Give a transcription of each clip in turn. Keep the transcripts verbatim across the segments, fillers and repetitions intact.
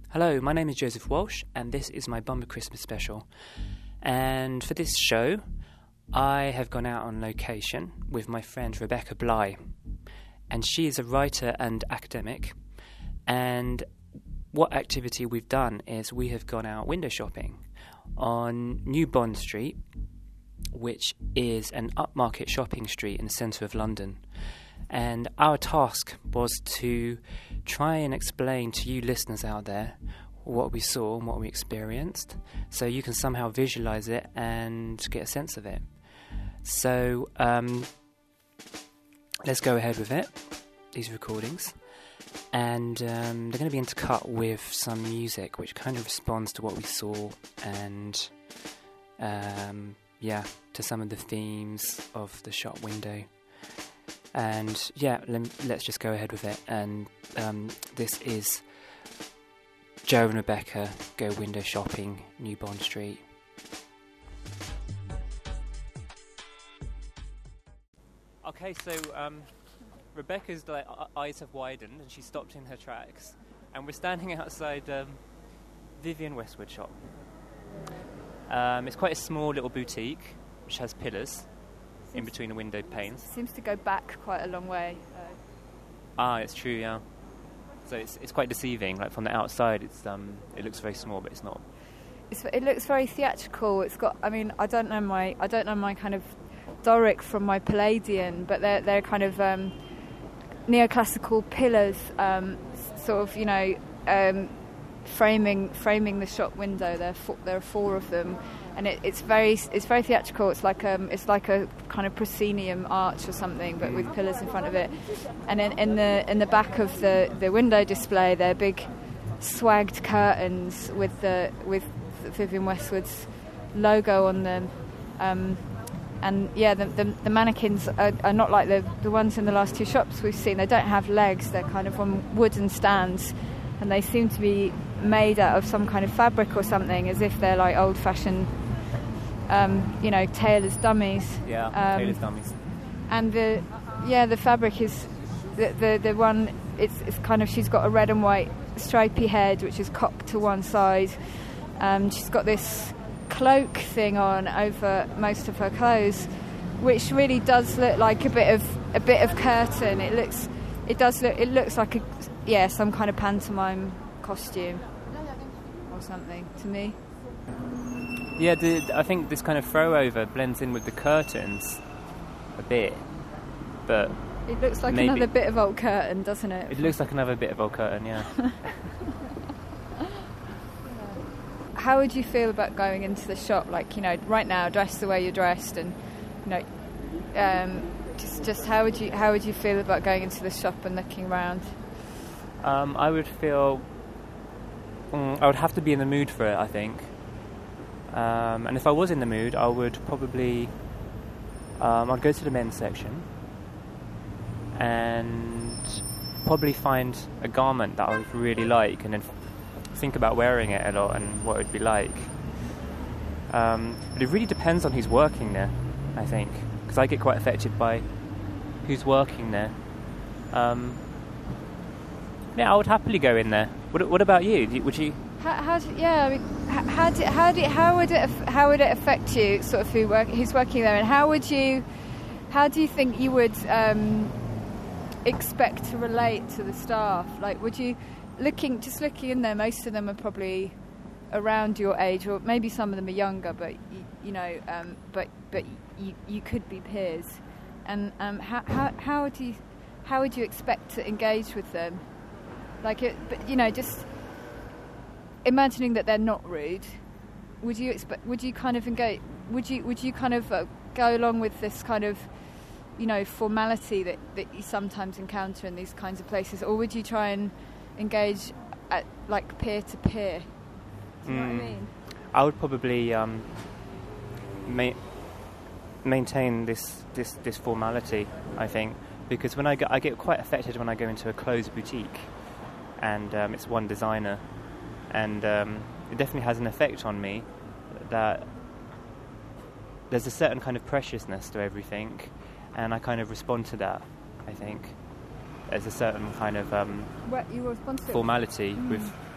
Hello, my name is Joseph Walsh, and this is my Bumper Christmas special. And for this show, I have gone out on location with my friend Rebecca Bly. And she is a writer and academic. And what activity we've done is we have gone out window shopping on New Bond Street, which is an upmarket shopping street in the centre of London. And our task was to try and explain to you listeners out there what we saw and what we experienced, so you can somehow visualise it and get a sense of it. So um, let's go ahead with it, these recordings. And um, they're going to be intercut with some music which kind of responds to what we saw and, um, yeah, to some of the themes of the shop window. And yeah, let's just go ahead with it. And um, this is Joe and Rebecca Go Window Shopping, New Bond Street. Okay, so um, Rebecca's like, eyes have widened and she stopped in her tracks, and we're standing outside um, Vivienne Westwood shop. Um, it's quite a small little boutique which has pillars in between the window panes. Seems to go back quite a long way. Uh, ah, it's true, yeah. So it's it's quite deceiving. Like from the outside, it's um it looks very small, but it's not. It's, it looks very theatrical. It's got. I mean, I don't know my I don't know my kind of Doric from my Palladian, but they're they're kind of um, neoclassical pillars, um, sort of you know um, framing framing the shop window. There four, there are four of them. And it, it's very it's very theatrical. It's like um it's like a kind of proscenium arch or something, but with pillars in front of it. And in, in the in the back of the, the window display, there are big swagged curtains with the with Vivienne Westwood's logo on them. Um, and yeah, the, the the mannequins are, are not like the the ones in the last two shops we've seen. They don't have legs. They're kind of on wooden stands, and they seem to be made out of some kind of fabric or something, as if they're like old-fashioned, um, you know, tailor's dummies. Yeah, um, tailor's dummies. And the, yeah, the fabric is the the the one. It's it's kind of she's got a red and white stripy head, which is cocked to one side. Um, she's got this cloak thing on over most of her clothes, which really does look like a bit of a bit of curtain. It looks, it does look, it looks like a yeah some kind of pantomime costume or something to me. Yeah, the, I think this kind of throw over blends in with the curtains a bit, but it looks like maybe another bit of old curtain, doesn't it? It looks like another bit of old curtain, yeah. How would you feel about going into the shop, like, you know, right now, dressed the way you're dressed, and you know, um, just just how would you how would you feel about going into the shop and looking around? Um, I would feel. Mm, I would have to be in the mood for it, I think. Um, and if I was in the mood, I would probably... Um, I'd go to the men's section and probably find a garment that I would really like, and then think about wearing it a lot and what it would be like. Um, but it really depends on who's working there, I think, because I get quite affected by who's working there. Um, yeah, I would happily go in there. What, what about you? Would you? How, how do, yeah, I mean, how, how do, how do, how would it how would it affect you? Sort of who work, who's working there, and how would you, how do you think you would um, expect to relate to the staff? Like, would you looking just looking in there? Most of them are probably around your age, or maybe some of them are younger. But you, you know, um, but but you you could be peers. And um, how how how would you how would you expect to engage with them? Like, it, but you know, just imagining that they're not rude, would you expect? Would you kind of engage? Would you would you kind of uh, go along with this kind of, you know, formality that, that you sometimes encounter in these kinds of places, or would you try and engage at like peer to peer? Do you mm. know what I mean? I would probably um, ma- maintain this, this this formality, I think, because when I go, I get quite affected when I go into a closed boutique, and um, it's one designer. And um, it definitely has an effect on me that there's a certain kind of preciousness to everything, and I kind of respond to that, I think. There's a certain kind of um, what, you respond to formality mm. with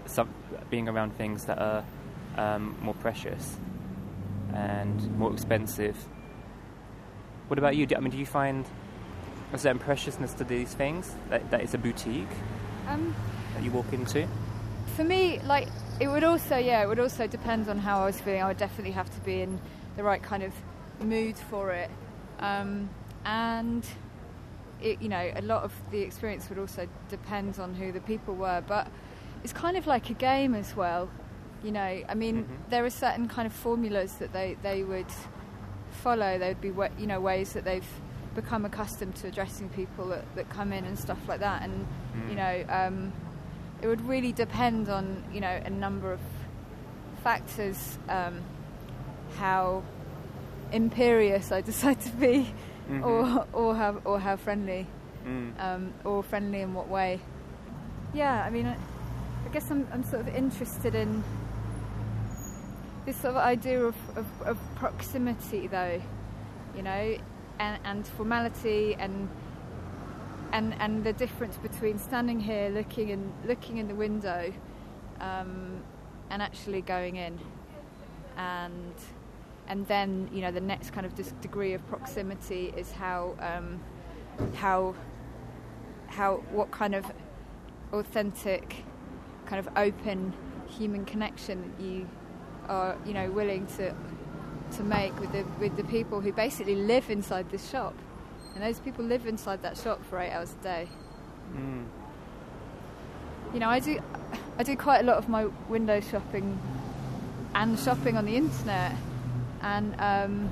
some being around things that are um, more precious and more expensive. What about you? Do, I mean, do you find a certain preciousness to these things? That, that it's a boutique Um, that you walk into? for me, like, it would also, yeah, it would also depend on how I was feeling. I would definitely have to be in the right kind of mood for it. Um, and, it, you know, a lot of the experience would also depend on who the people were. But it's kind of like a game as well. You know, I mean, Mm-hmm. there are certain kind of formulas that they, they would follow. There would be, wa- you know, ways that they've become accustomed to addressing people that, that come in and stuff like that. And, Mm. you know, um, it would really depend on, you know, a number of factors, um, how imperious I decide to be, Mhm. or or how or how friendly, Mm. um, or friendly in what way. Yeah, I mean, I, I guess I'm I'm sort of interested in this sort of idea of, of, of proximity, though, you know, and, and formality, and and and the difference between standing here, looking in looking in the window, um, and actually going in, and and then, you know, the next kind of dis- degree of proximity is how um, how how what kind of authentic, kind of open human connection you are, you know, willing to to make with the with the people who basically live inside this shop, and those people live inside that shop for eight hours a day. Mm. You know, I do I do quite a lot of my window shopping and shopping on the internet, and um,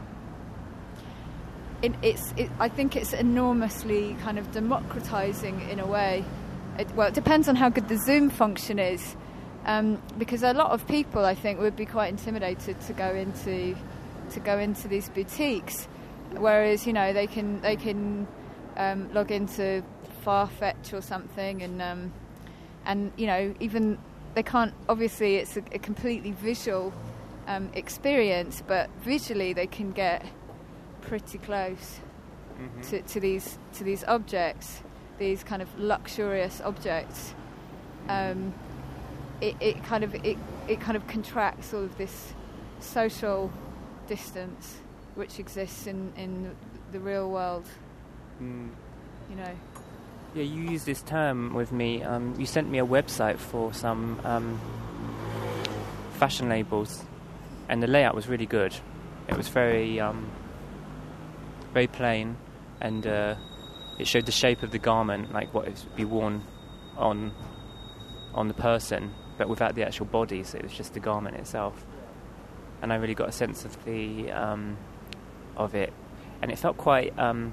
it, it's it, I think it's enormously kind of democratizing in a way. It, well, it depends on how good the Zoom function is. Um, because a lot of people, I think, would be quite intimidated to go into to go into these boutiques, whereas, you know, they can they can um, log into Farfetch or something, and um, and you know, even they can't. Obviously, it's a, a completely visual um, experience, but visually they can get pretty close Mm-hmm. to, to these to these objects, these kind of luxurious objects. Um, It, it kind of it, it kind of contracts all of this social distance which exists in, in the real world. Mm. You know. Yeah, you used this term with me. Um, you sent me a website for some um, fashion labels, and the layout was really good. It was very, um, very plain, and uh, it showed the shape of the garment, like what it would be worn on on the person, but without the actual body. So it was just the garment itself, and I really got a sense of the um, of it, and it felt quite um,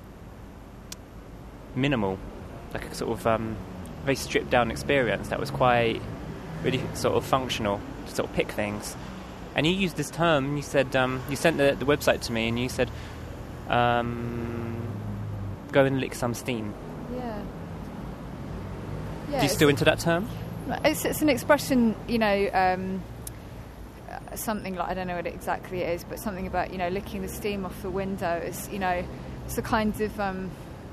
minimal, like a sort of um, very stripped down experience that was quite really sort of functional to sort of pick things. And you used this term. You said um, you sent the, the website to me, and you said, um, "Go and lick some steam." Yeah. Do Yeah. you still into that term? It's, it's an expression, you know, um, something like, I don't know what it exactly is, but something about, you know, licking the steam off the window. Is, you know, it's a kind of um,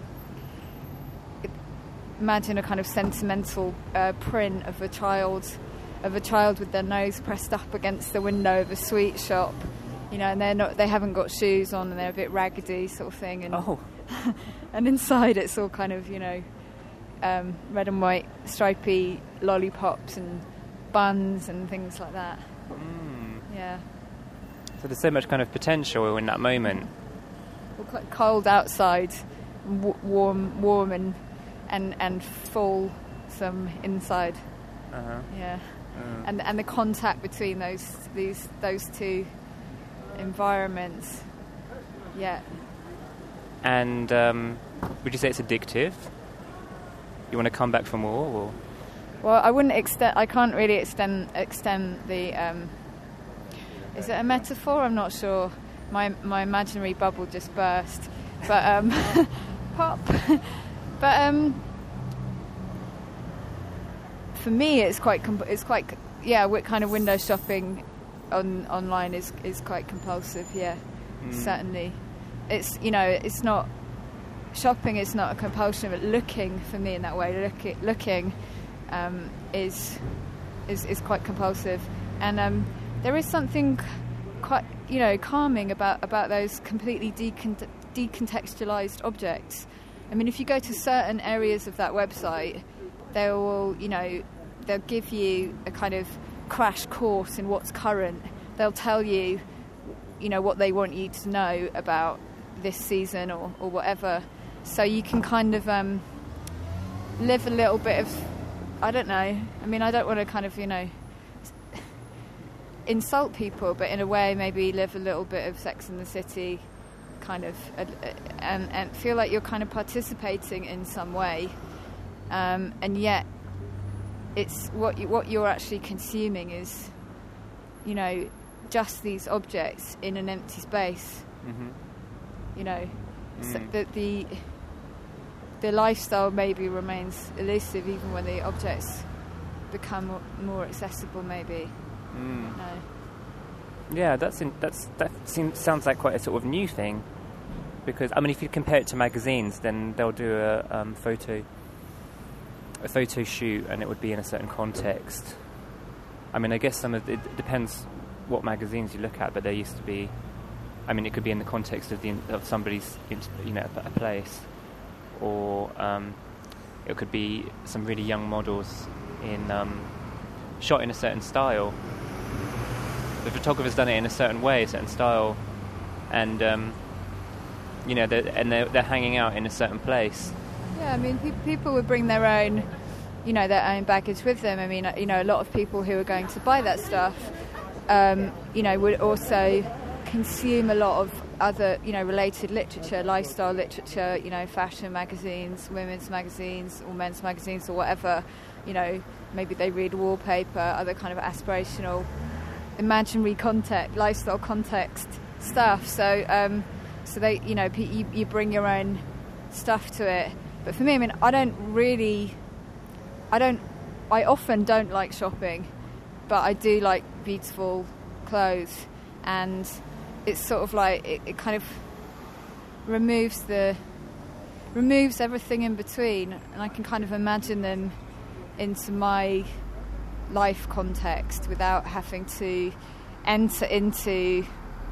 imagine a kind of sentimental uh, print of a child, of a child with their nose pressed up against the window of a sweet shop, you know, and they're not, they haven't got shoes on, and they're a bit raggedy, sort of thing, and Oh. and inside it's all kind of, you know, um, red and white stripy lollipops and buns and things like that. Mm. Yeah. So there's so much kind of potential in that moment. Well, quite cold outside, w- warm, warm and and and full some inside. Uh-huh. Yeah. Uh. And and the contact between those these those two environments. Yeah. And um, would you say it's addictive? You want to come back for more, or? Well, I wouldn't extend. I can't really extend extend the. Um, is it a metaphor? I'm not sure. My my imaginary bubble just burst. But um, pop. But um, for me, it's quite. Comp- it's quite. Yeah, what kind of window shopping on online is is quite compulsive. Yeah, Mm. certainly. It's, you know, it's not shopping is not a compulsion, but looking for me in that way, look, looking um, is, is is quite compulsive, and um, there is something quite, you know, calming about about those completely decont- decontextualized objects. I mean, if you go to certain areas of that website, they will, you know, they'll give you a kind of crash course in what's current. They'll tell you, you know, what they want you to know about this season or, or whatever. So you can kind of um, live a little bit of, I don't know, I mean, I don't want to kind of, you know, insult people, but in a way maybe live a little bit of Sex and the City kind of, uh, and, and feel like you're kind of participating in some way, um, and yet it's what you, what you're actually consuming is, you know, just these objects in an empty space. Mm-hmm. You know, mm. so the, the the lifestyle maybe remains elusive even when the objects become more, more accessible. Maybe. Mm. No. Yeah, that's in, that's that seems sounds like quite a sort of new thing, because I mean, if you compare it to magazines, then they'll do a um, photo a photo shoot, and it would be in a certain context. I mean, I guess some of it, it depends what magazines you look at, but there used to be. I mean, it could be in the context of the of somebody's, you know, a place, or um, it could be some really young models in um, shot in a certain style. The photographer's done it in a certain way, a certain style, and um, you know, they're, and they're, they're hanging out in a certain place. Yeah, I mean, pe- people would bring their own, you know, their own baggage with them. I mean, you know, a lot of people who are going to buy that stuff, um, you know, would also consume a lot of other, you know, related literature, lifestyle literature, you know, fashion magazines, women's magazines, or men's magazines, or whatever. You know, maybe they read wallpaper, other kind of aspirational, imaginary context, lifestyle context stuff. So, um, so they, you know, you, you bring your own stuff to it. But for me, I mean, I don't really, I don't, I often don't like shopping, but I do like beautiful clothes, and it's sort of like it, it kind of removes the, removes everything in between, and I can kind of imagine them into my life context without having to enter into,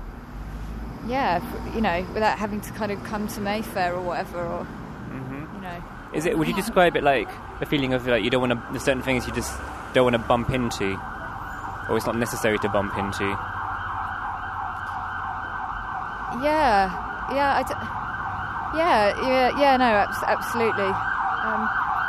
yeah, you know, without having to kind of come to Mayfair or whatever, or Mm-hmm. you know. Is it? Would you describe it like a feeling of like you don't want to? There's certain things you just don't want to bump into, or it's not necessary to bump into. Yeah, yeah, I d- yeah, yeah, yeah. No, abs- absolutely. Um,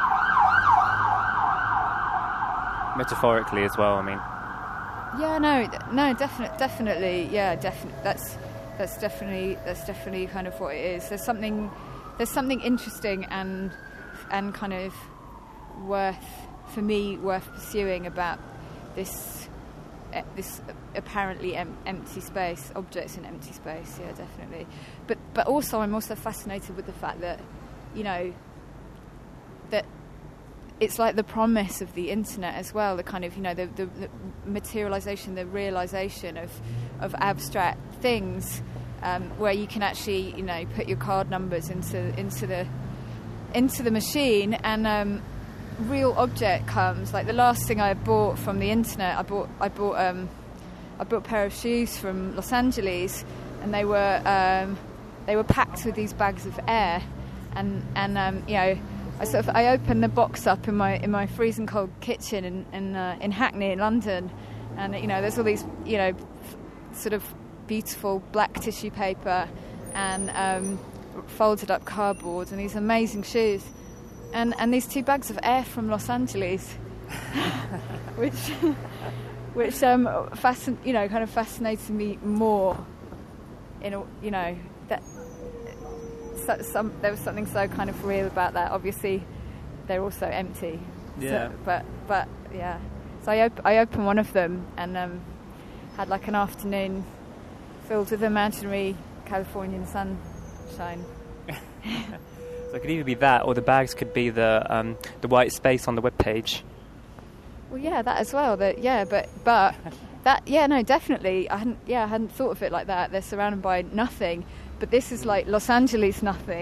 Metaphorically as well, I mean. Yeah, no, no, definitely, definitely, yeah, definitely. That's that's definitely that's definitely kind of what it is. There's something, there's something interesting and and kind of worth for me worth pursuing about this uh, this apparently em- empty space, objects in empty space. Yeah, definitely. But but also, I'm also fascinated with the fact that, you know, that. It's like the promise of the internet as well, the kind of, you know, the, the, the materialization, the realization of, of abstract things, um, where you can actually, you know, put your card numbers into into the into the machine, and um, real object comes. Like the last thing I bought from the internet, I bought I bought um, I bought a pair of shoes from Los Angeles, and they were um, they were packed with these bags of air, and and um, you know. I sort of I opened the box up in my in my freezing cold kitchen in in, uh, in Hackney in London, and you know there's all these you know f- sort of beautiful black tissue paper and um, folded up cardboard and these amazing shoes, and and these two bags of air from Los Angeles, which which um fascin- you know kind of fascinated me more. In a, you know that. So, some, there was something so kind of real about that. Obviously, they're also empty. Yeah. So, but but yeah. So I op- I opened one of them and um, had like an afternoon filled with imaginary Californian sunshine. So it could either be that, or the bags could be the um, the white space on the webpage. Well, yeah, that as well. That yeah, but but that yeah, no, definitely. I hadn't yeah, I hadn't thought of it like that. They're surrounded by nothing. But this is like Los Angeles nothing,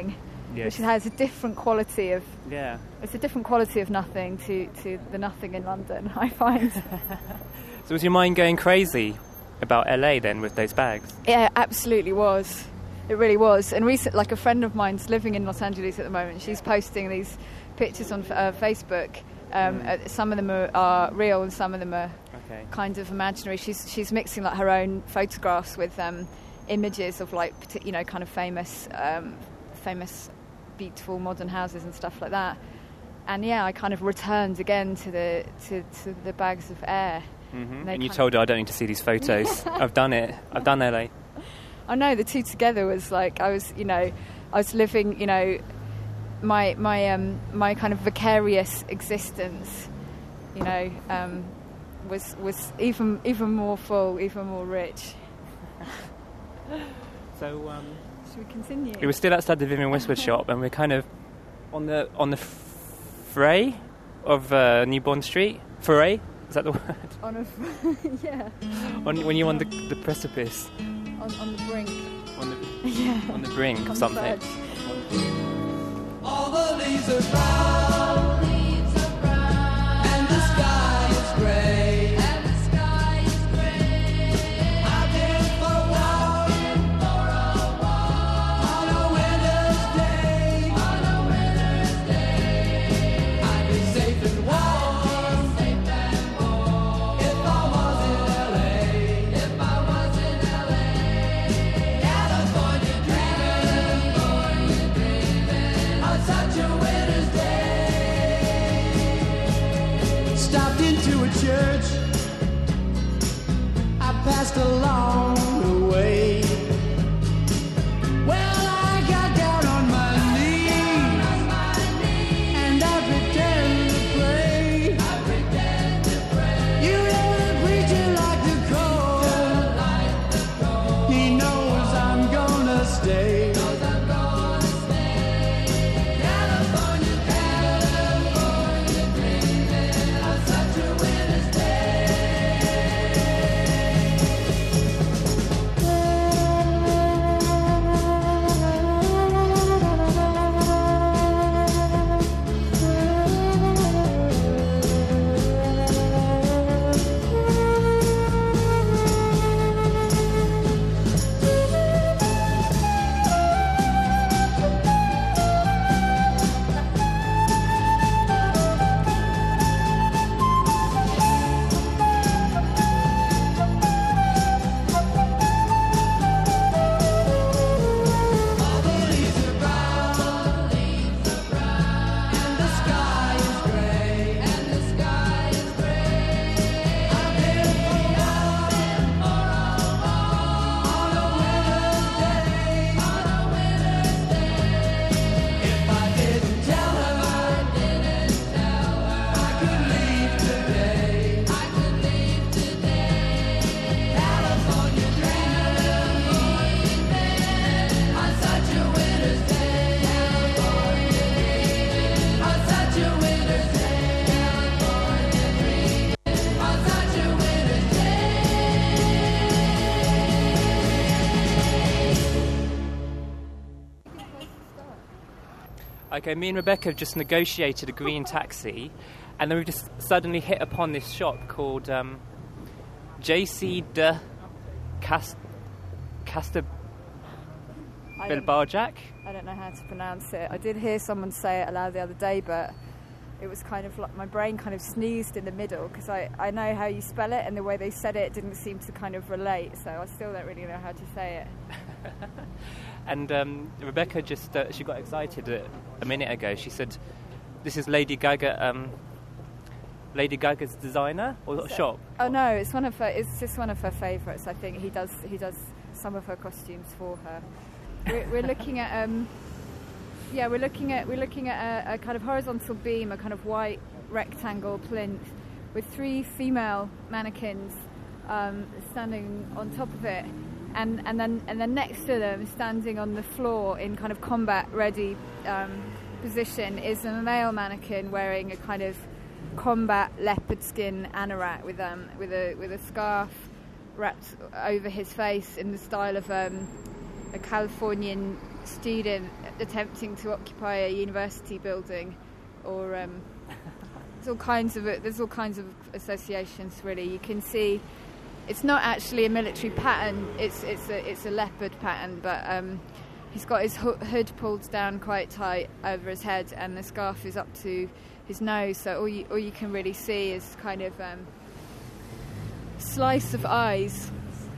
yes. which has a different quality of yeah. It's a different quality of nothing to, to the nothing in London, I find. So was your mind going crazy about L A then with those bags? Yeah, it absolutely was. It really was. And recent, like a friend of mine's living in Los Angeles at the moment. She's posting these pictures on uh, Facebook. Um, mm. uh, some of them are, are real, and some of them are okay. kind of imaginary. She's she's mixing like her own photographs with um, images of like you know kind of famous um, famous beautiful modern houses and stuff like that. And yeah, I kind of returned again to the to, to the bags of air. Mm-hmm. And, and you told her, I don't need to see these photos. I've done it. I've done L A. I know, the two together was like, I was, you know, I was living, you know, my my um my kind of vicarious existence, you know, um, was was even even more full, even more rich. So um, should we continue? We were still outside the Vivian Westwood shop, and we're kind of on the on the fray of uh, New Bond Street. Foray, is that the word? On a yeah. On when you're on the the precipice. On, on the brink. On the yeah. On the brink on of something. All the leaves are brown, leaves are brown, and the sky is grey, and the sky is grey. I've been for a walk, for a walk, on a winter's day, on a winter's day. I'd be safe and warm, safe and warm, if I was in L A, if I was in L A. California dreaming, California dreaming, on such a winter's day. Stopped into a church, I passed along the way. Well, I got down on my knees, and I pretend to pray. I pretend to pray. You know the preacher like the cold. He knows I'm gonna stay. Knows I'm gonna stay. California, California dreaming on such a winter's day. All the leaves are brown, leaves are brown, and the sky is grey, and the sky is grey. I've been for a walk, on a winter's day, on a winter's day. If I didn't tell her, I didn't tell her, I could leave today, I could leave today. California dreaming, on such a winter's day. California dreaming, on such a winter's day. California dreaming, on such a winter's Okay, me and Rebecca have just negotiated a green taxi, and then we've just suddenly hit upon this shop called um, J C de Cast Casta I don't, Bilbarjac. I don't know how to pronounce it. I did hear someone say it aloud the other day, but it was kind of like my brain kind of sneezed in the middle because I, I know how you spell it, and the way they said it didn't seem to kind of relate, so I still don't really know how to say it. And um, Rebecca just uh, she got excited a, a minute ago. She said, "This is Lady Gaga, um, Lady Gaga's designer or So- shop." Oh no, it's one of her. It's just one of her favourites. I think he does. He does some of her costumes for her. We're, we're looking at. Um, yeah, we're looking at. We're looking at a, a kind of horizontal beam, a kind of white rectangle plinth, with three female mannequins um, standing on top of it, and and then and then next to them, standing on the floor in kind of combat ready um, position, is a male mannequin wearing a kind of combat leopard skin anorak with um with a with a scarf wrapped over his face in the style of um a Californian student attempting to occupy a university building, or um, there's all kinds of there's all kinds of associations. Really, you can see it's not actually a military pattern. It's it's a it's a leopard pattern, but um, he's got his ho- hood pulled down quite tight over his head, and the scarf is up to his nose. So all you all you can really see is kind of um, slice of eyes.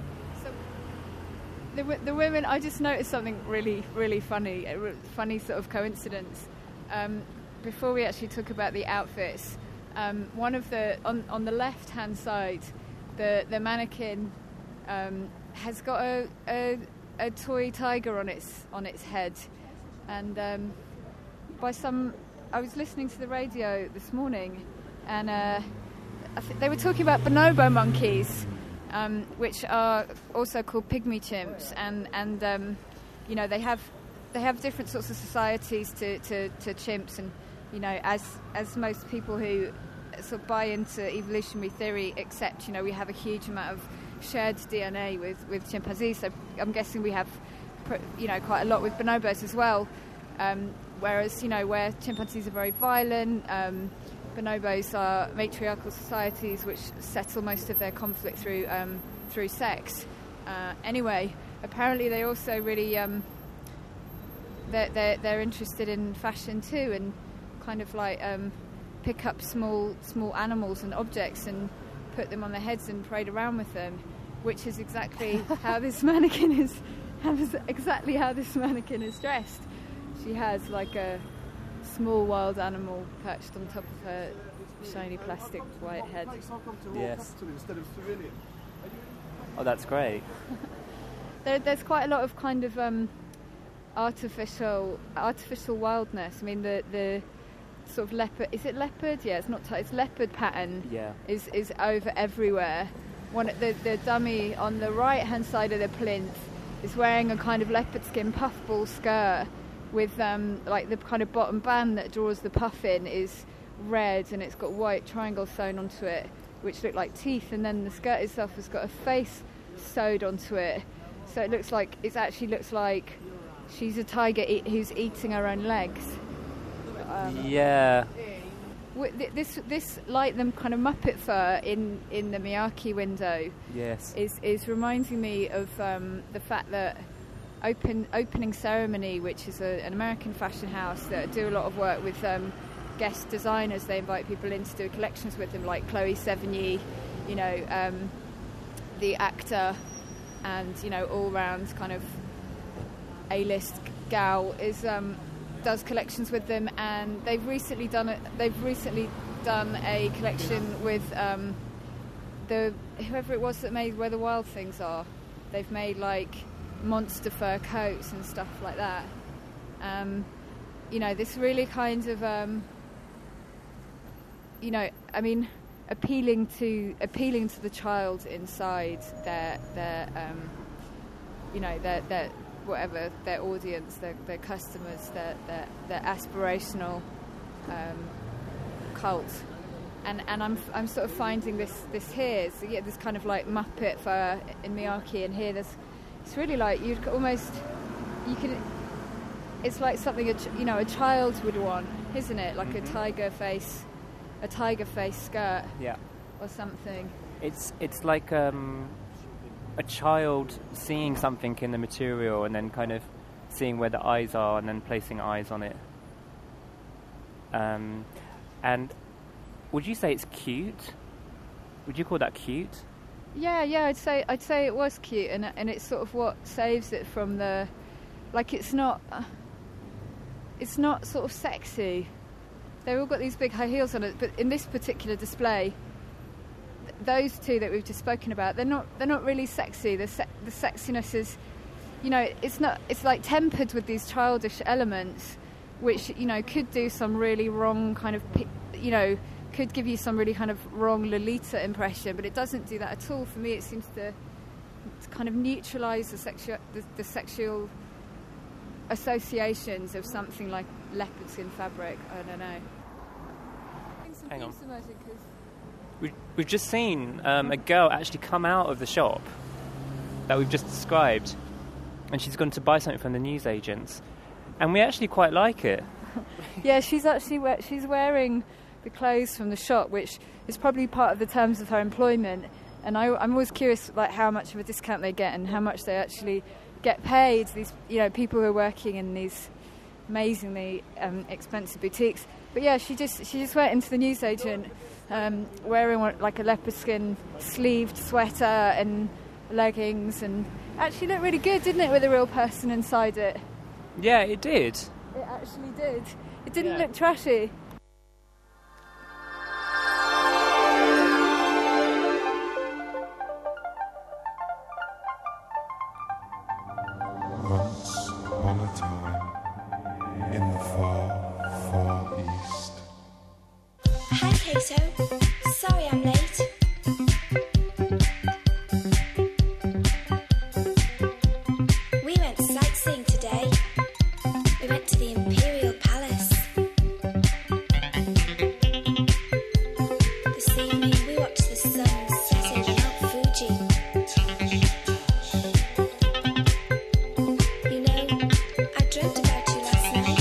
The, w- the women, I just noticed something really, really funny, a re- funny sort of coincidence. Um, before we actually talk about the outfits, um, one of the on, on the left-hand side, the the mannequin um, has got a, a a toy tiger on its on its head, and um, by some, I was listening to the radio this morning, and uh, I th- they were talking about bonobo monkeys. Um, which are also called pygmy chimps, and and um, you know they have they have different sorts of societies to, to, to chimps, and you know as as most people who sort of buy into evolutionary theory accept, you know we have a huge amount of shared D N A with, with chimpanzees. So I'm guessing we have you know quite a lot with bonobos as well. Um, whereas you know where chimpanzees are very violent. Um, Bonobos are matriarchal societies which settle most of their conflict through um, through sex. Uh, anyway, apparently they also really um, they're, they're they're interested in fashion too, and kind of like um, pick up small small animals and objects and put them on their heads and parade around with them, which is exactly how this mannequin is. How is exactly how this mannequin is dressed. She has like a small wild animal perched on top of her shiny plastic white head. Yes. Instead of civilian. Oh, that's great. There, there's quite a lot of kind of um, artificial artificial wildness. I mean, the the sort of leopard. Is it leopard? Yeah, it's not. T- it's leopard pattern. Yeah. Is is over everywhere. One the the dummy on the right hand side of the plinth is wearing a kind of leopard skin puffball skirt. With um, like the kind of bottom band that draws the puff in is red, and it's got white triangles sewn onto it, which look like teeth. And then the skirt itself has got a face sewed onto it, so it looks like it actually looks like she's a tiger e- who's eating her own legs. Um, Yeah. w- th- this this like them kind of Muppet fur in, in the Miyake window Yes. is is reminding me of um, the fact that. Open opening ceremony, which is a, an American fashion house that do a lot of work with um, guest designers. They invite people in to do collections with them, like Chloe Sevigny, you know, um, the actor, and you know, all round kind of A-list gal is um, does collections with them, and they've recently done it. They've recently done a collection with um, the whoever it was that made Where the Wild Things Are. They've made like monster fur coats and stuff like that. Um, you know, this really kind of, um, you know, I mean, appealing to appealing to the child inside their their, um, you know, their their whatever their audience, their their customers, their their, their aspirational um, cult. And and I'm I'm sort of finding this this here. So yeah, this kind of like Muppet fur in Miyake, and here there's. It's really like you'd almost, you could, it's like something a ch- you know a child would want, isn't it? Like Mm-hmm. a tiger face, a tiger face skirt Yeah. or something. It's it's like um, a child seeing something in the material and then kind of seeing where the eyes are and then placing eyes on it. Um, and would you say it's cute? Would you call that cute? Yeah, yeah, I'd say I'd say it was cute, and and it's sort of what saves it from the, like it's not, uh, it's not sort of sexy. They've all got these big high heels on it, but in this particular display, th- those two that we've just spoken about, they're not they're not really sexy. The se- the sexiness is, you know, it's not it's like tempered with these childish elements, which you know could do some really wrong kind of, pi- you know. Could give you some really kind of wrong Lolita impression, but it doesn't do that at all. For me, it seems to, to kind of neutralise the sexual the, the sexual associations of something like leopard skin fabric. I don't know. Hang on. We've, we've just seen um, a girl actually come out of the shop that we've just described, and she's gone to buy something from the newsagents, and we actually quite like it. Yeah, she's actually we- she's wearing the clothes from the shop, which is probably part of the terms of her employment. And I, I'm always curious, like how much of a discount they get and how much they actually get paid. These, you know, people who are working in these amazingly um, expensive boutiques. But yeah, she just she just went into the newsagent um, wearing what, like a leopard skin sleeved sweater and leggings, and actually looked really good, didn't it, with a real person inside it? Yeah, it did. It actually did. It didn't Yeah. look trashy. Once upon a time, in the far, far east. Hi, Kato. Sorry I'm late. We went sightseeing today. We went to the Imperial Palace. This evening we watched the sun setting on Mount Fuji. You know, I dreamt about you last night.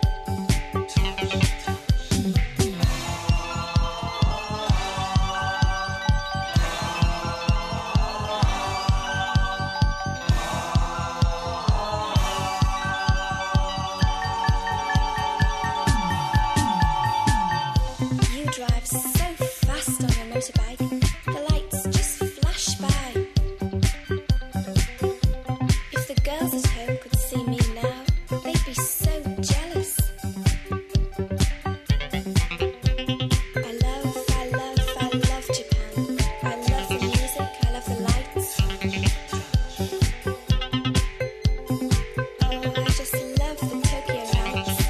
You drive so fast on your motorbike, the lights just flash by. If the girls at home could see me now, they'd be so jealous. I love, I love, I love Japan. I love the music, I love the lights. Oh, I just love the Tokyo lights.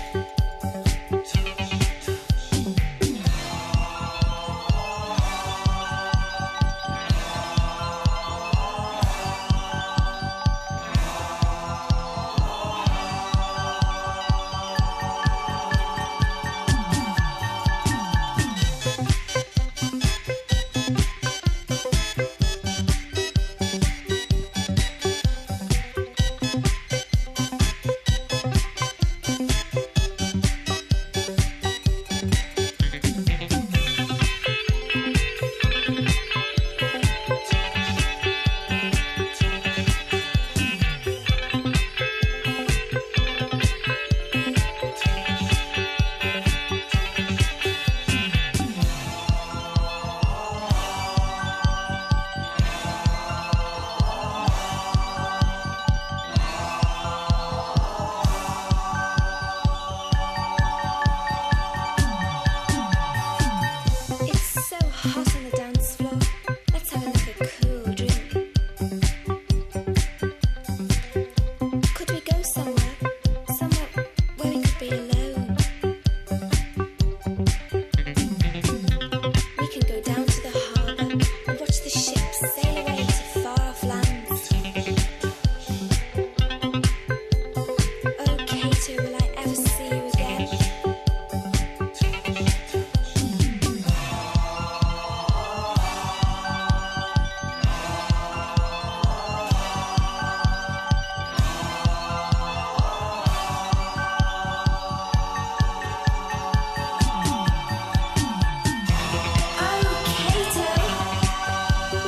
It's so hot on the dance floor. Let's have a look at cool drink. Could we go somewhere? Somewhere where we could be alone. We can go down to the harbour and watch the ships sail away to far-off lands. Oh, Kato, will I ever see you again? Oh, Kato.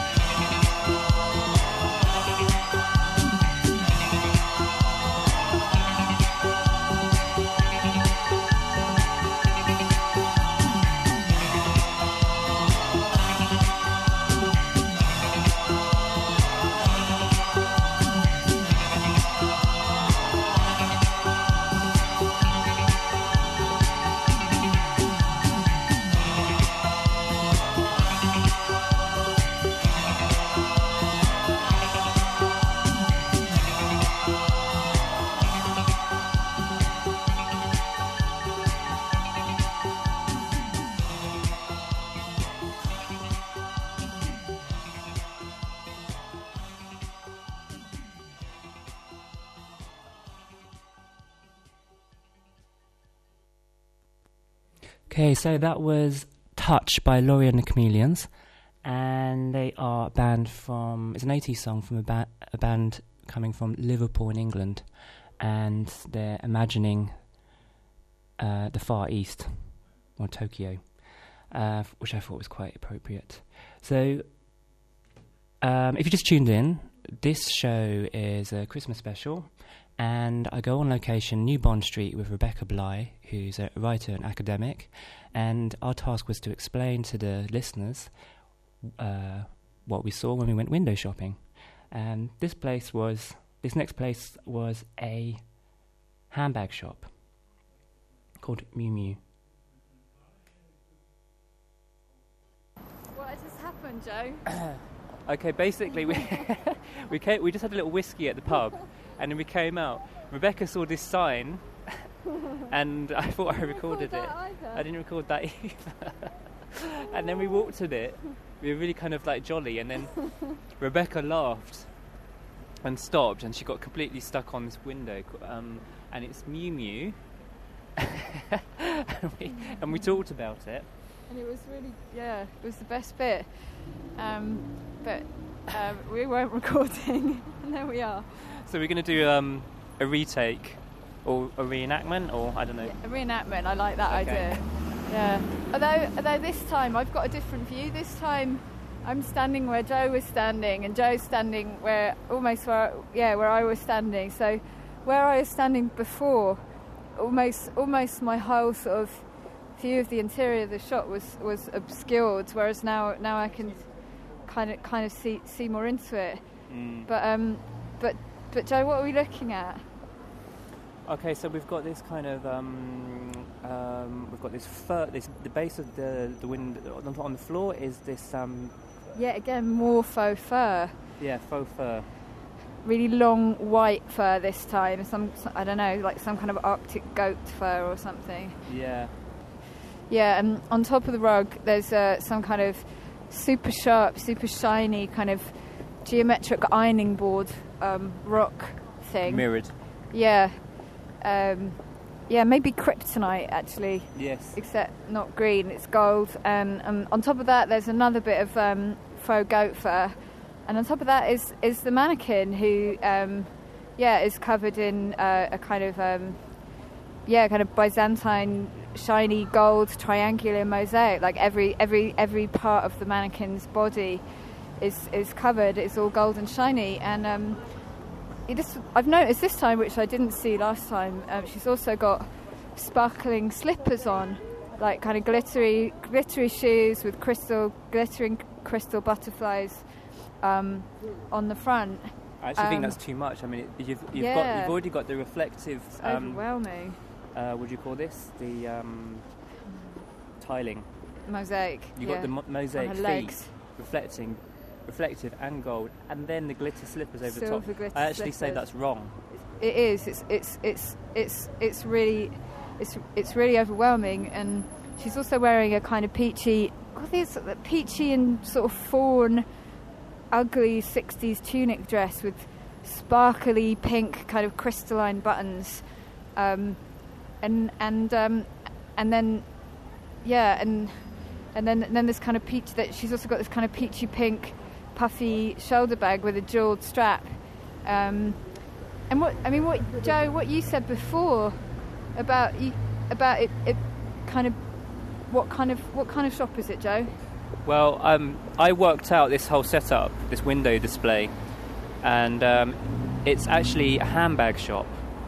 Okay, so that was Touch by Laurie and the Chameleons, and they are a band from, it's an eighties song from a, ba- a band coming from Liverpool in England, and they're imagining uh, the Far East, or Tokyo, uh, f- which I thought was quite appropriate. So, um, if you just tuned in, this show is a Christmas special, and I go on location, New Bond Street, with Rebecca Bly, who's a writer and academic, and our task was to explain to the listeners uh, what we saw when we went window shopping. And this place was, this next place was a handbag shop called Miu Miu. What has just happened, Joe? Okay, basically we we came, we just had a little whiskey at the pub, and then we came out. Rebecca saw this sign, and I thought I recorded it. I didn't record that either. And then we walked to it. We were really kind of like jolly, and then Rebecca laughed and stopped, and she got completely stuck on this window, um, and it's Miu Miu. and, we, and we talked about it. And it was really, yeah, it was the best bit. Um, but um, we weren't recording, and there we are. So we're going to do um, a retake, or a reenactment, or I don't know. A reenactment, I like that Okay. idea. Yeah. Although, although this time I've got a different view. This time I'm standing where Joe was standing, and Joe's standing where almost where yeah where I was standing. So where I was standing before, almost almost my whole sort of view of the interior of the shop was, was obscured. Whereas now now I can kind of kind of see see more into it. Mm. But um but but Joe, what are we looking at? Okay, so we've got this kind of um, um, we've got this fur. This the base of the the window on the floor is this um, Yet again, more faux fur. yeah faux fur. Really long white fur this time. Some, I don't know, like some kind of Arctic goat fur or something. Yeah. Yeah, and on top of the rug, there's uh, some kind of super sharp, super shiny kind of geometric ironing board um, rock thing. Mirrored. Yeah. Um, yeah, maybe kryptonite actually, Yes. except not green, it's gold. And um, on top of that, there's another bit of um, faux goat fur. And on top of that is, is the mannequin who, um, yeah, is covered in uh, a kind of, um, yeah, kind of Byzantine shiny gold triangular mosaic. Like every every every part of the mannequin's body is is covered. It's all gold and shiny. And um, it just, I've noticed this time, which I didn't see last time. Um, she's also got sparkling slippers on, like kind of glittery glittery shoes with crystal glittering crystal butterflies. Um, on the front. I actually think Um, that's too much. I mean, it, you've you've got yeah. you've already got the reflective. It's Um, overwhelming. uh, what do you call this? The um, tiling. Mosaic. You yeah. got the mo- mosaic on her feet legs. reflecting, reflective and gold, and then the glitter slippers over the Silver top. glitter I actually say slippers. that's wrong. It is. It's it's it's it's it's really it's it's really overwhelming. And she's also wearing a kind of peachy, what are these peachy and sort of fawn, ugly sixties tunic dress with sparkly pink kind of crystalline buttons, um, and and um, and then yeah and and then and then this kind of peach that she's also got this kind of peachy pink puffy shoulder bag with a jeweled strap. Um, and what I mean, what Joe, what you said before about you, about it, it kind of what kind of what kind of shop is it, Joe? Well, um, I worked out this whole setup, this window display, and um, it's actually a handbag shop.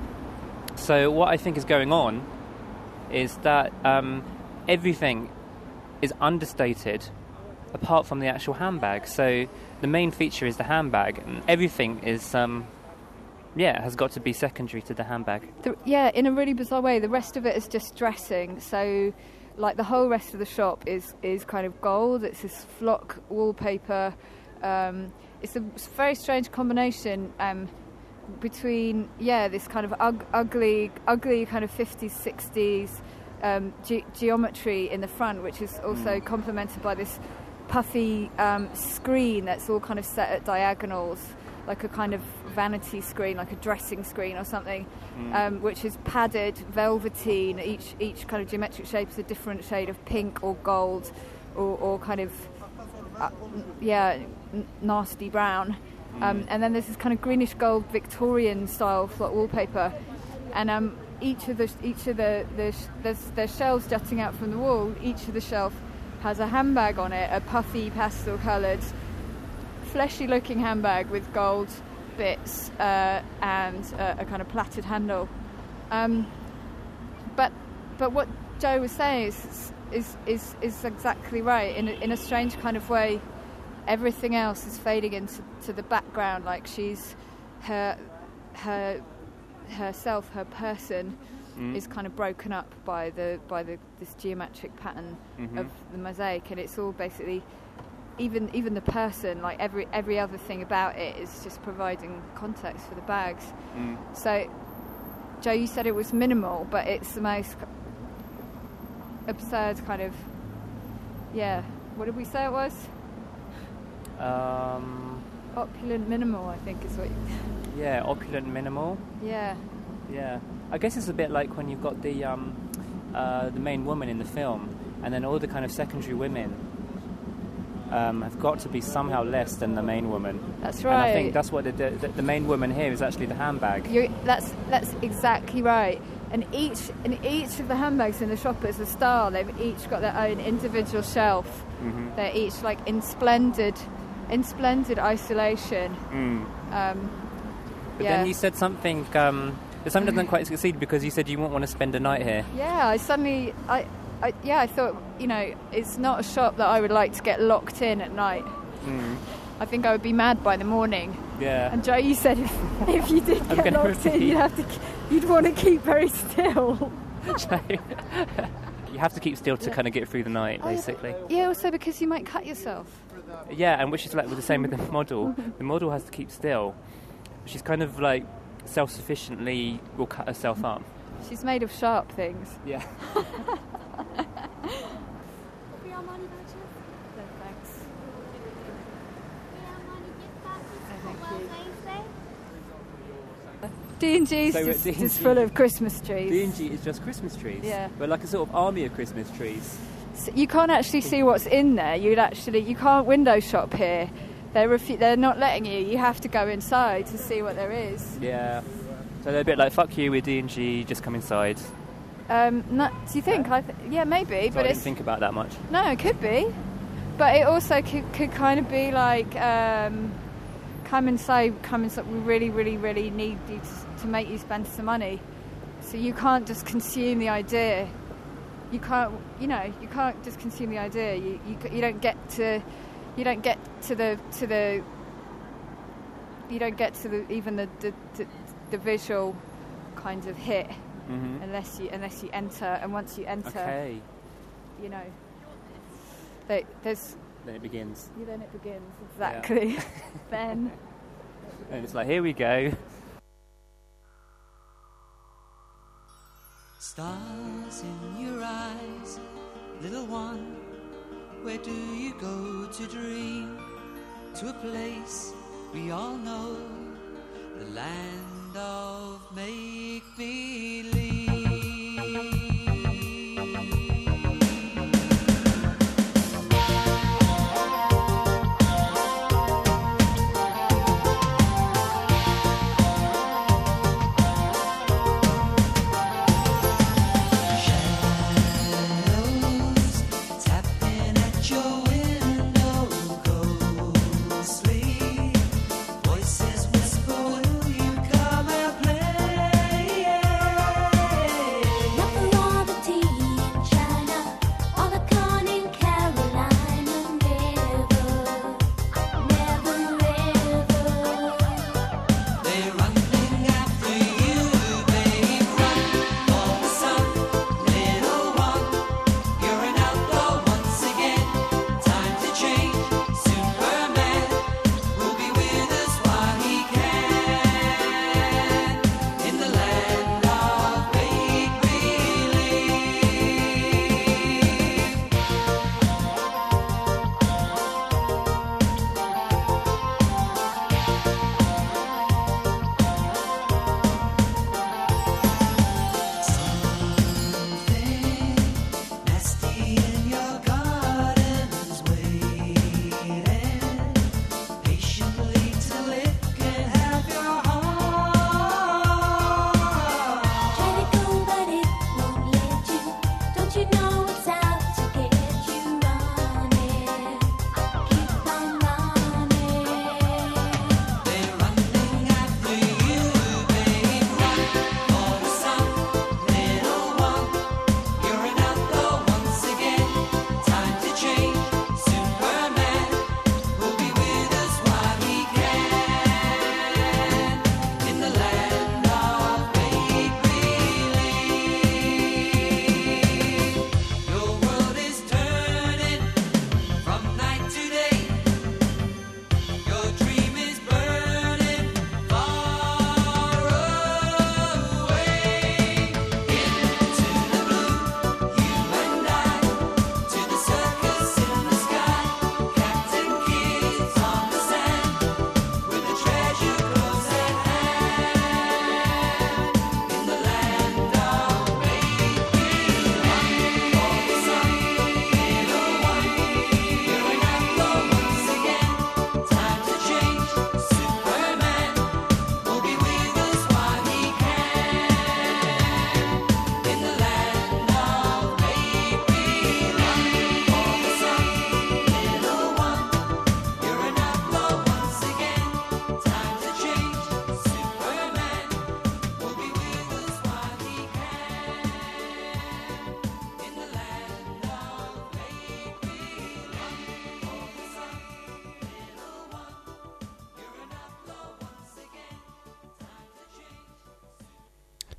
So what I think is going on is that um, everything is understated apart from the actual handbag. So the main feature is the handbag, and everything is, um, yeah, has got to be secondary to the handbag. The, yeah, in a really bizarre way. The rest of it is just dressing. So, like the whole rest of the shop is is kind of gold. It's this flock wallpaper. Um, it's a very strange combination um, between yeah this kind of ug- ugly, ugly kind of fifties, sixties um, ge- geometry in the front, which is also Mm. complemented by this puffy um, screen that's all kind of set at diagonals, like a kind of vanity screen, like a dressing screen or something, Mm. um, which is padded, velveteen. Each each kind of geometric shape is a different shade of pink or gold, or, or kind of uh, n- yeah, n- nasty brown. Um, and then there's this kind of greenish gold Victorian style flat wallpaper, and um, each of the each of the, the sh- there's there's shelves jutting out from the wall. Each of the shelf has a handbag on it, a puffy pastel coloured, fleshy looking handbag with gold bits uh, and uh, a kind of plaited handle. Um, but but what Joe was saying is is is, is exactly right. In a, in a strange kind of way, everything else is fading into to the background. Like she's her her herself, her person mm. is kind of broken up by the by the this geometric pattern mm-hmm. of the mosaic, and it's all basically even even the person, like every every other thing about it is just providing context for the bags. Mm. So, Joe, you said it was minimal, but it's the most absurd kind of, yeah. What did we say it was? Um, opulent minimal, I think is what. You yeah, opulent minimal. Yeah. Yeah. I guess it's a bit like when you've got the um, uh, the main woman in the film, and then all the kind of secondary women um, have got to be somehow less than the main woman. That's right. And I think that's what the the, the main woman here is actually the handbag. You're, that's that's exactly right. And each and each of the handbags in the shop is a style. They've each got their own individual shelf. Mm-hmm. They're each like in splendid, in splendid isolation. Mm. Um, but yeah. then you said something. Um, something doesn't quite succeed because you said you wouldn't want to spend a night here. Yeah, I suddenly, I, I, yeah, I thought, you know, it's not a shop that I would like to get locked in at night. Mm. I think I would be mad by the morning. Yeah. And Joe, you said if, if you did get locked in, you'd have to, you'd want to keep very still. You have to keep still to yeah. kind of get through the night, basically. Yeah, also because you might cut yourself. Yeah, and which is like with the same with the model. The model has to keep still. She's kind of like self-sufficiently will cut herself up. She's made of sharp things. Yeah. D and G is so just, D and G, just full of Christmas trees. D and G is just Christmas trees. Yeah. But like a sort of army of Christmas trees. So you can't actually see what's in there. You'd actually you can't window shop here. They're refu- they're not letting you. You have to go inside to see what there is. Yeah. So they're a bit like, fuck you, we're D and G, just come inside. Um, not, do you think? Yeah, I th- yeah maybe. So but I it's, didn't think about that much. No, it could be. But it also could, could kind of be like, um, come inside, come inside. We really, really, really need you to, to make you spend some money. So you can't just consume the idea. You can't, you know, you can't just consume the idea. You you, you don't get to, you don't get to the to the. You don't get to the even the the, the, the visual kind of hit mm-hmm. unless you unless you enter. And once you enter, okay. you know, there, there's. Then it begins. Yeah, then it begins exactly. Yeah. Then. And it's like, here we go. Stars in your eyes, little one, where do you go to dream? To a place we all know, the land of make-believe. Voices whisper, will you come and play?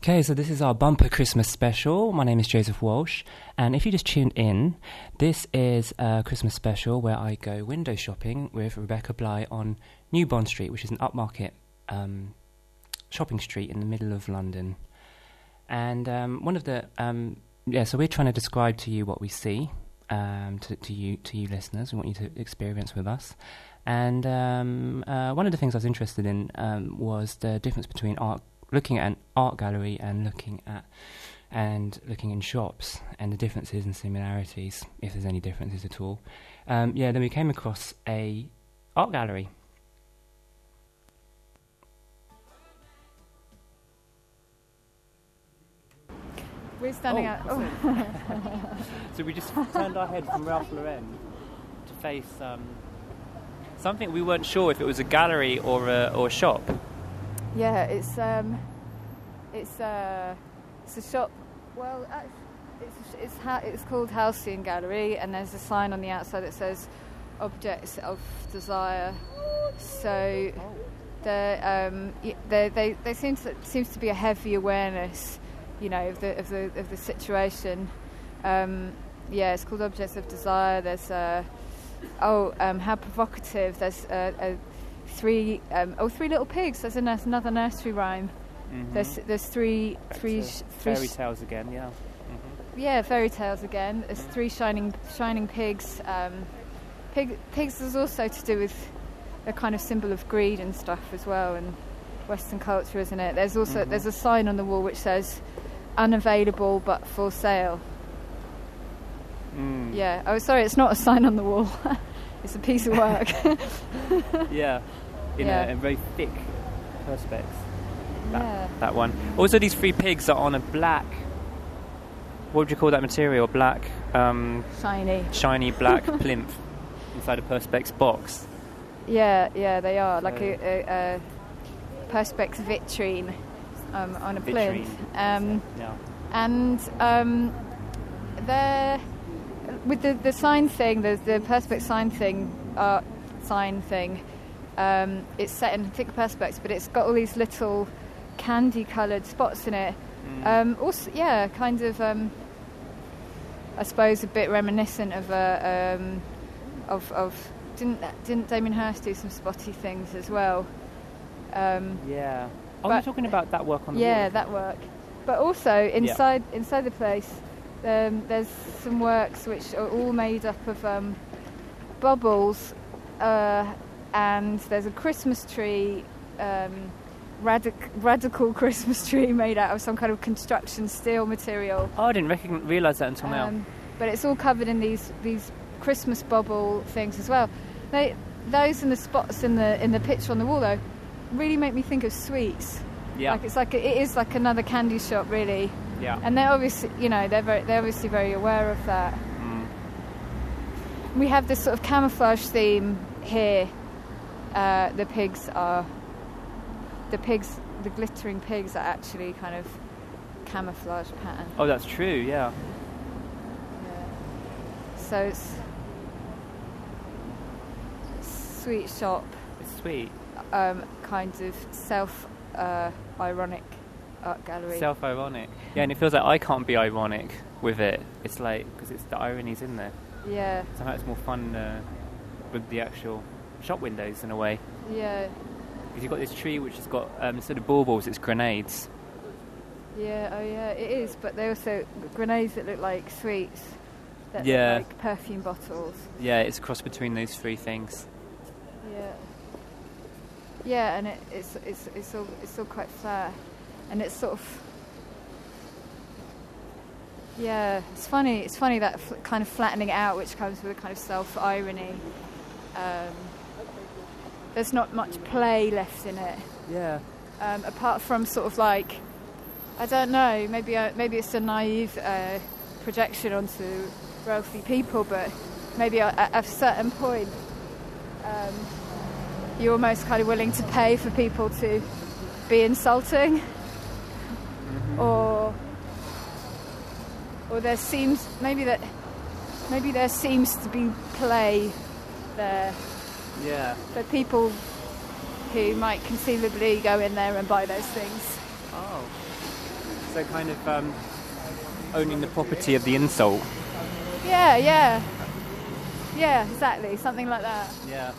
Okay, so this is our bumper Christmas special. My name is Joseph Walsh, and if you just tuned in, this is a Christmas special where I go window shopping with Rebecca Bly on New Bond Street, which is an upmarket um, shopping street in the middle of London. And um, one of the um, yeah, so we're trying to describe to you what we see um, to, to you, to you listeners. We want you to experience with us. And um, uh, one of the things I was interested in um, was the difference between art, looking at an art gallery and looking at and looking in shops, and the differences and similarities, if there's any differences at all. Um, yeah, then we came across a art gallery. We're standing Oh, out. Oh. So we just turned our head from Ralph Lauren to face um, something we weren't sure if it was a gallery or a, or a shop. Yeah, it's um, it's uh, it's a shop. Well, act- it's it's ha- it's called Halcyon Gallery, and there's a sign on the outside that says "Objects of Desire." So, there um, y- they they they seem to seems to be a heavy awareness, you know, of the of the of the situation. Um, yeah, it's called Objects of Desire. There's uh, oh, um, how provocative! There's uh, a three um, oh three little pigs. There's an, another nursery rhyme. Mm-hmm. There's there's three Back three to sh- three fairy sh- tales again, yeah. Mm-hmm. yeah fairy tales again. There's three shining shining pigs. Um, pig pigs is also to do with a kind of symbol of greed and stuff as well, and Western culture, isn't it? There's also Mhm. there's a sign on the wall which says unavailable but for sale. Mm. Yeah. Oh, sorry, it's not a sign on the wall. It's a piece of work. Yeah, in Yeah. a, a very thick perspex. That, Yeah. that one. Also, these three pigs are on a black. What would you call that material? Black, um, Shiny. shiny black plinth inside a perspex box. Yeah, yeah, they are like So- a, a, a perspex vitrine um, on a Vitrine. plinth, um, Yeah. and um, they're with the, the sign thing, the the perspex sign thing, art sign thing. Um, it's set in thick perspex, but it's got all these little candy-coloured spots in it. Mm. Um, also, yeah, kind of. Um, I suppose a bit reminiscent of a um, of of didn't didn't Damien Hirst do some spotty things as well? Um, Yeah. Oh, but- you're talking about that work on the yeah, wall. that work. But also inside inside the place, um, there's some works which are all made up of um, bubbles, uh, and there's a Christmas tree, um, radic- radical Christmas tree made out of some kind of construction steel material. Oh, I didn't recogn- realise that until now. Um, but it's all covered in these these Christmas bubble things as well. They, those and the spots in the in the picture on the wall though, really make me think of sweets. Yeah. Like it's like a, it is like another candy shop really, Yeah. and they're obviously you know they're very, they're obviously very aware of that. Mm. We have this sort of camouflage theme here. Uh, the pigs are the pigs, the glittering pigs are actually kind of camouflage pattern. Oh, that's true. Yeah. So it's sweet shop, It's sweet. um, kind of self uh, ironic art gallery. Self-ironic. Yeah, and it feels like I can't be ironic with it. It's like because it's the irony's in there. yeah, Somehow it's more fun uh, with the actual shop windows in a way. yeah, Because you've got this tree which has got um, instead of baubles, it's grenades. yeah. Oh yeah, it is. But they also grenades that look like sweets. That Yeah. look like perfume bottles. Yeah, it's a cross between those three things. Yeah. Yeah, and it, it's it's it's all it's all quite fair, and it's sort of yeah. It's funny. It's funny that fl- kind of flattening out, which comes with a kind of self irony. Um, there's not much play left in it, Yeah. um, apart from sort of like I don't know. Maybe I, maybe it's a naive uh, projection onto wealthy people, but maybe at, at a certain point. Um, you're almost kind of willing to pay for people to be insulting, Mm-hmm. or or there seems maybe that maybe there seems to be play there Yeah. for people who might conceivably go in there and buy those things. Oh. So kind of um, owning the property of the insult. Yeah, yeah. Yeah, exactly. Something like that. Yeah.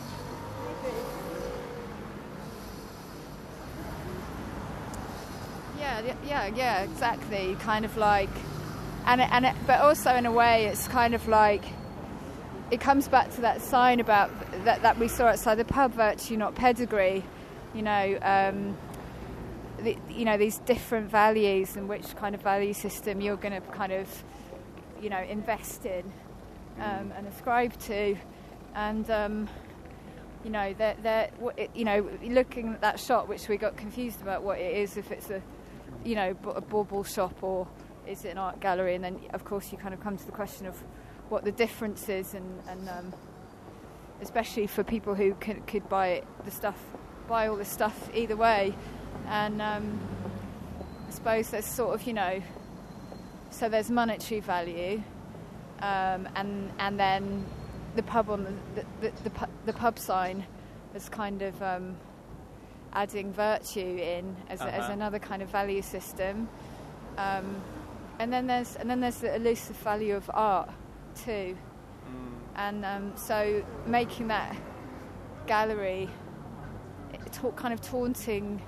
Yeah, y- yeah, yeah, exactly. Kind of like, and it, and it, but also in a way, it's kind of like, it comes back to that sign about that that we saw outside the pub, virtue not pedigree. You know, um, the, you know these different values and which kind of value system you're going to kind of, you know, invest in um, and ascribe to, and. Um, You know, they're, they're, what it- you know, looking at that shop, which we got confused about what it is, if it's a, you know, b- a bauble shop or is it an art gallery, and then of course you kind of come to the question of what the difference is, and, and um, especially for people who could, could buy it, the stuff, buy all the stuff either way, and um, I suppose there's sort of, you know, so there's monetary value, um, and and then. The pub on the the, the, the, pu- the pub sign is kind of um, adding virtue in as, a, as Uh-huh. another kind of value system, um, and then there's and then there's the elusive value of art too, and um, so making that gallery it ta- kind of taunting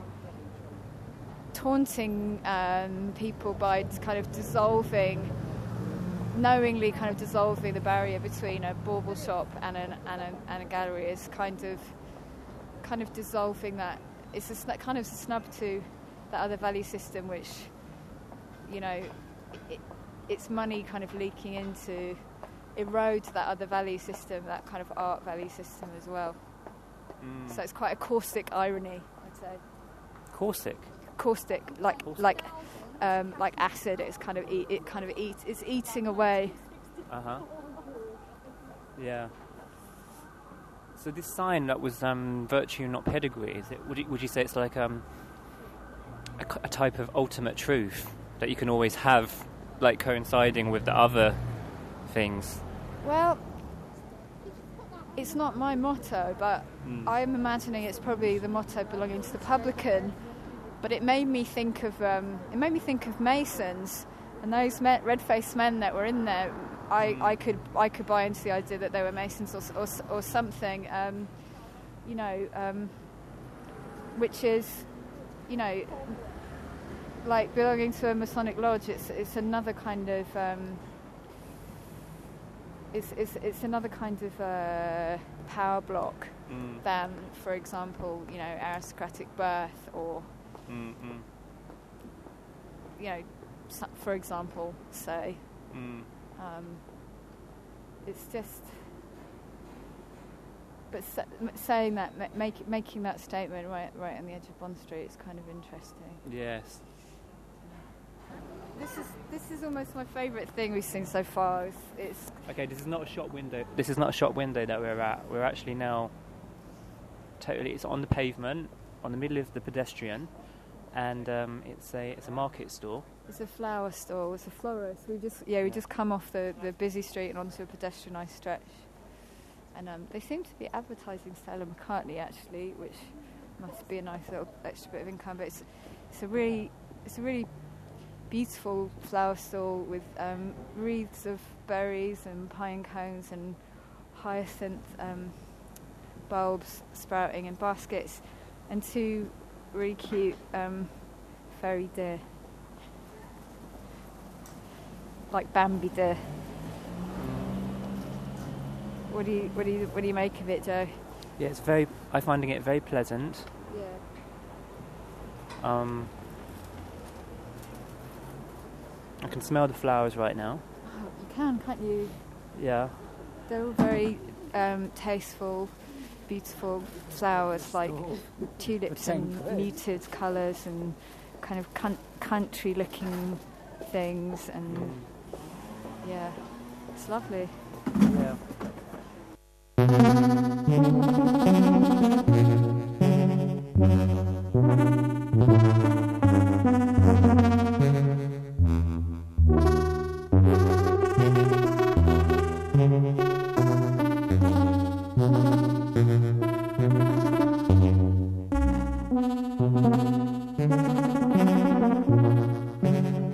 taunting um, people by kind of dissolving. Knowingly kind of dissolving the barrier between a bauble shop and, an, and, a, and a gallery is kind of kind of dissolving that. It's a sn- kind of a snub to that other value system, which, you know, it, it's money kind of leaking into erode that other value system, that kind of art value system as well. Mm. So it's quite a caustic irony, I'd say. Caustic. Caustic, like Caustic. like. Um, like acid, it's kind of eat, it kind of eat, it's eating away. Uh huh. Yeah. So this sign that was um, virtue not pedigree, is it? Would you, would you say it's like um, a, c- a type of ultimate truth that you can always have, like coinciding with the other things? Well, it's not my motto, but Mm. I'm imagining it's probably the motto belonging to the publican. But it made me think of um, it made me think of Masons and those men, red-faced men that were in there. I, I could I could buy into the idea that they were Masons or or, or something. Um, you know, um, which is, you know, like belonging to a Masonic lodge. It's it's another kind of um, it's it's it's another kind of uh, power block Mm. than, for example, you know, aristocratic birth or. Mm, mm, You know, so- for example, say, mm. um, it's just, but sa- m- saying that, ma- make, making that statement right, right on the edge of Bond Street is kind of interesting. Yes. This is this is almost my favourite thing we've seen so far. It's, it's Okay, this is not a shop window. This is not a shop window that we're at. We're actually now totally. It's on the pavement, on the middle of the pedestrian. And um, it's a it's a market stall. it's a flower stall. It's a florist. We just yeah we just come off the, the busy street and onto a pedestrianised stretch, and um, they seem to be advertising Stella McCartney actually, which must be a nice little extra bit of income. But it's it's a really it's a really beautiful flower stall with um, wreaths of berries and pine cones and hyacinth um, bulbs sprouting in baskets, and two really cute um, fairy deer, like Bambi deer. What do you what do you what do you make of it, Joe? Yeah, it's very. I'm finding it very pleasant. Yeah. Um, I can smell the flowers right now. Oh, you can, can't you? Yeah. They're all very um, tasteful, beautiful flowers, like tulips and muted colours and kind of cunt- country-looking things, and yeah, it's lovely. Yeah. Thank you.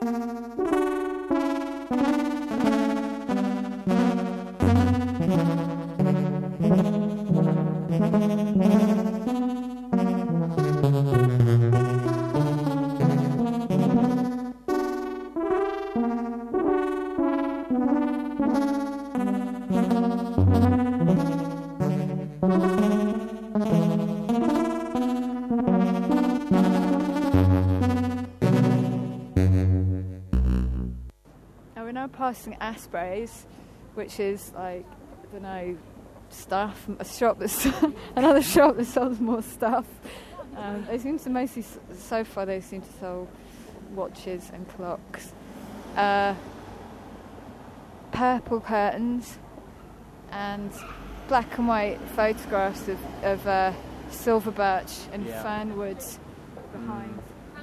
Now we're now passing Asprey's, which is like, I don't know, stuff, a shop that's another shop that sells more stuff. Um, they seem to mostly, s- so far they seem to sell watches and clocks. Uh, purple curtains and black and white photographs of, of uh, silver birch and Yeah. fernwoods behind.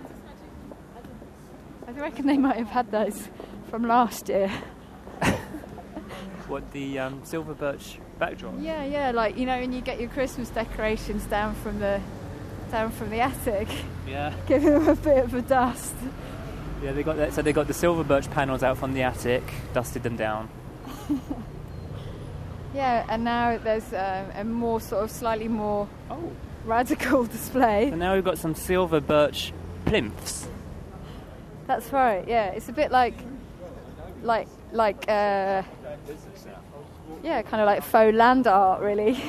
I reckon they might have had those from last year. What, the um, silver birch backdrop? Yeah, yeah, like, you know, when you get your Christmas decorations down from the down from the attic, Yeah. giving them a bit of a dust. Yeah, they got that. So they got the silver birch panels out from the attic, dusted them down. Yeah, and now there's um, a more sort of slightly more Oh. radical display. And now we've got some silver birch plinths. That's right. Yeah, it's a bit like, like, like, uh, yeah, kind of like faux land art, really.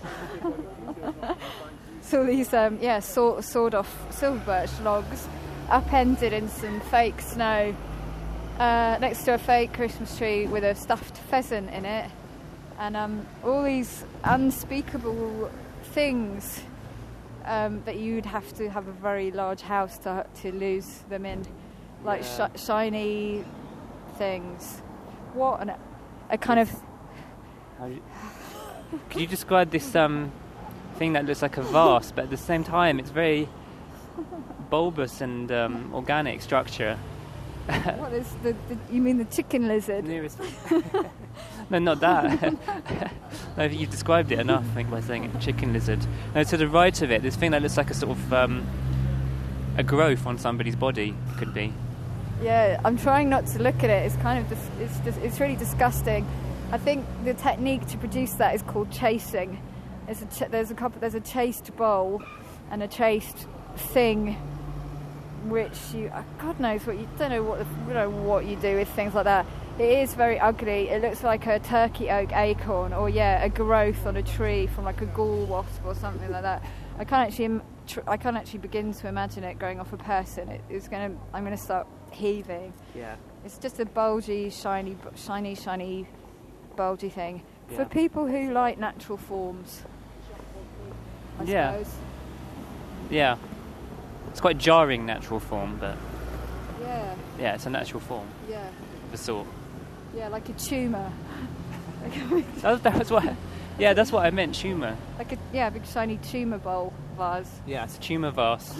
So these, um, yeah, saw, sawed off silver birch logs, upended in some fake snow, uh, next to a fake Christmas tree with a stuffed pheasant in it, and um, all these unspeakable things um, that you'd have to have a very large house to to lose them in, like Yeah. shi- shiny things. What an, a kind of How do you, can you describe this um, thing that looks like a vase, but at the same time it's very bulbous and um, organic structure? what is the, the you mean the chicken lizard? Nearest. No, not that. No, you described it enough, I think, by saying it, chicken lizard. No, to the right of it, this thing that looks like a sort of um, a growth on somebody's body, could be. Yeah, I'm trying not to look at it. It's kind of dis- it's dis- it's really disgusting. I think the technique to produce that is called chasing. There's a ch- there's a couple there's a chased bowl and a chased thing, which you uh, God knows what you don't know what the, you know what you do with things like that. It is very ugly. It looks like a turkey oak acorn, or yeah, a growth on a tree from like a ghoul wasp or something like that. I can't actually im- tr- I can't actually begin to imagine it going off a person. It, it's gonna I'm gonna start heaving. Yeah. It's just a bulgy, shiny, shiny, shiny, bulgy thing Yeah. for people who like natural forms. I Yeah. suppose. Yeah. It's quite jarring natural form, but Yeah. yeah, it's a natural form Yeah. of a sort. Yeah, like a tumour. That's, that's what. Yeah, that's what I meant. Tumour. Like a yeah, big shiny tumour bowl vase. Yeah, it's a tumour vase.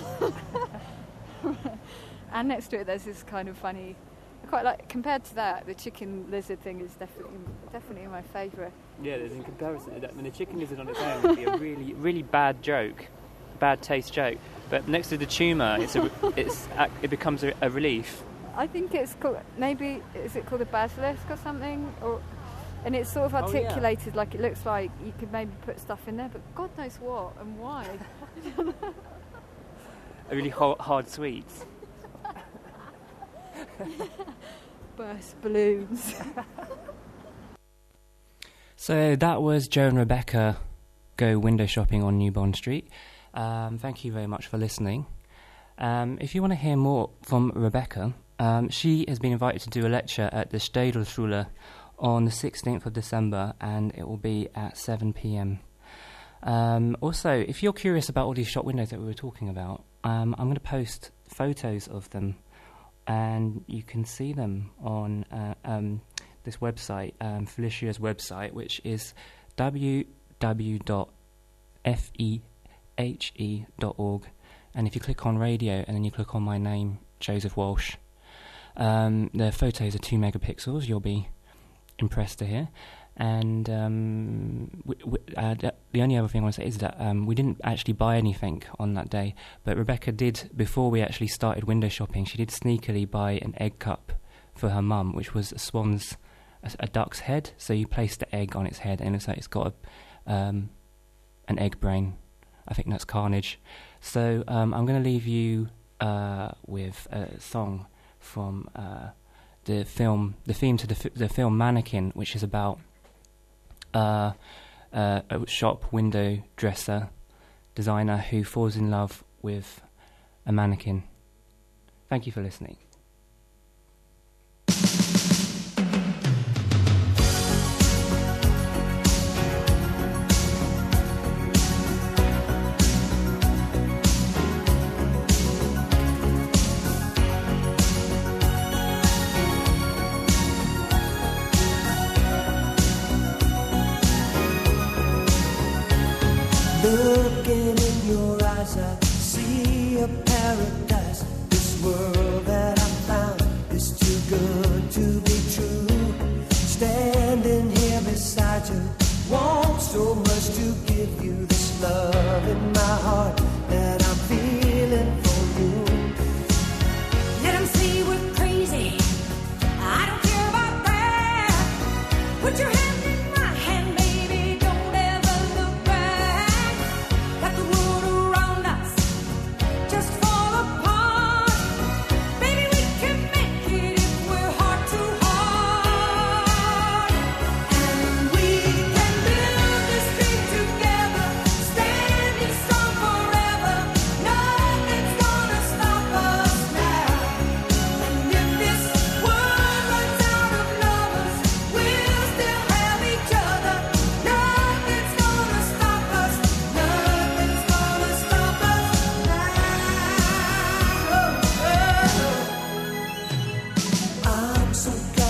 And next to it, there's this kind of funny. I quite like compared to that, the chicken lizard thing is definitely definitely my favourite. Yeah, there's in comparison to that. I mean, the chicken lizard on its own would be a really, really bad joke, bad taste joke. But next to the tumour, it's a, it's ac- it becomes a, a relief. I think it's called maybe is it called a basilisk or something, or and it's sort of Oh, yeah. articulated like it looks like you could maybe put stuff in there, but God knows what and why. A really ho- hard sweet. Burst balloons. So that was Joe and Rebecca go window shopping on New Bond Street. Um, thank you very much for listening. Um, if you want to hear more from Rebecca, um, she has been invited to do a lecture at the Städelschule on the sixteenth of December, and it will be at seven p.m. Um, also, if you're curious about all these shop windows that we were talking about, um, I'm going to post photos of them, and you can see them on uh, um, this website, um, Felicia's website, which is w w w dot fehe dot org. And if you click on radio and then you click on my name, Joseph Walsh, um, the photos are two megapixels. You'll be impressed to hear. And um, w- w- uh, d- the only other thing I want to say is that um, we didn't actually buy anything on that day, but Rebecca did, before we actually started window shopping, she did sneakily buy an egg cup for her mum, which was a swan's, a, a duck's head. So you place the egg on its head, and it looks like it's got a, um, an egg brain. I think that's Carnage. So um, I'm going to leave you uh, with a song from uh, the film, the theme to the, f- the film Mannequin, which is about uh, uh, a shop window dresser designer who falls in love with a mannequin. Thank you for listening. Looking in your eyes, I see a paradise. This world that I found is too good to be true. Standing here beside you, want so much to give you this love in my heart that I'm feeling for you. Let 'em say we're crazy. I don't care about that. Put your hand in my hand, baby. Don't ever look back. Let the world around us just fall apart. Baby, we can make it if we're heart to heart. And we can build this dream together, standing strong forever. Nothing's gonna stop us now. And if this world runs out of lovers, we'll still have each other. Nothing's gonna stop us. Nothing's gonna stop us now. I'm so